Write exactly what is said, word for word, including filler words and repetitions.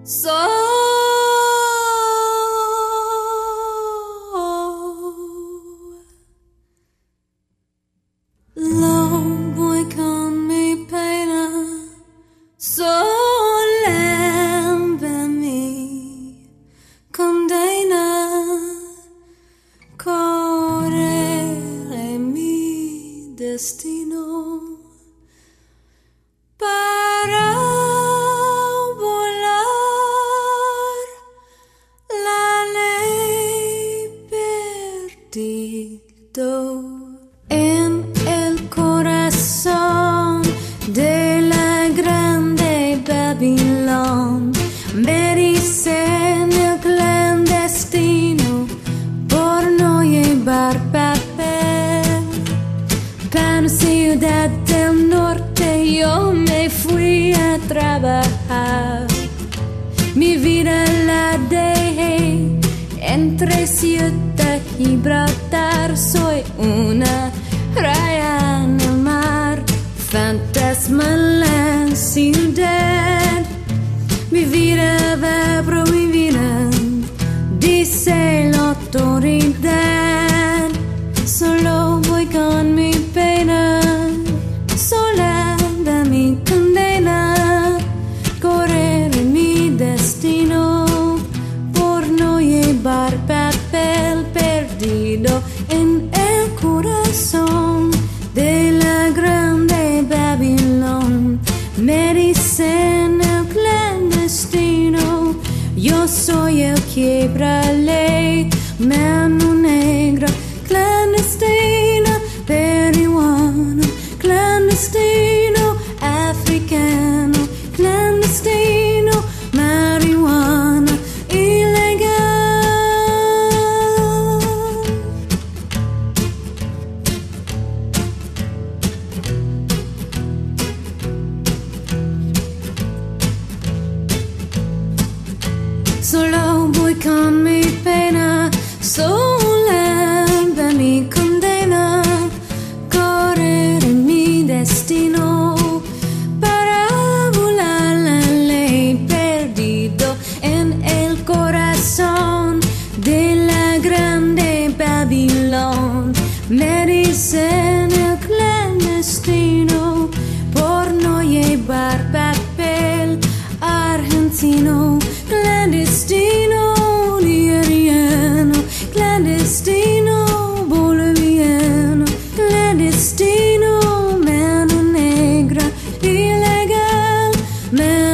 Solo voy con mi pena, solemne mi condena, correre mi destino para volar la ley perdido. En el corazón de la grande Babilón me dicen el clandestino por no llevar papel. Para la ciudad del norte yo me fui a trabajar. Mi vida la dejé entre Ceuta y Gibraltar. Soy una raya en el mar, fantasma en la ciudad. Mi vida va prohibida, dice la autoridad. Solo voy con mi pena, sola da mi condena, correr en mi destino por no llevar papel perdido en el corazón de la grande Babilón. Me dicen el clandestino, yo soy el quiebra ley, mano negra, clandestina, peruano, clandestino, africano, clandestino, marihuana, ilegal. Solo voy con mi pena, sola va mi condena, correr en mi destino para volar la ley perdido en el corazón de la grande Babilón. Me dicen el clandestino por no llevar papel argentino, clandestino nigeriano, clandestino boliviano, clandestino mano negra, ilegal.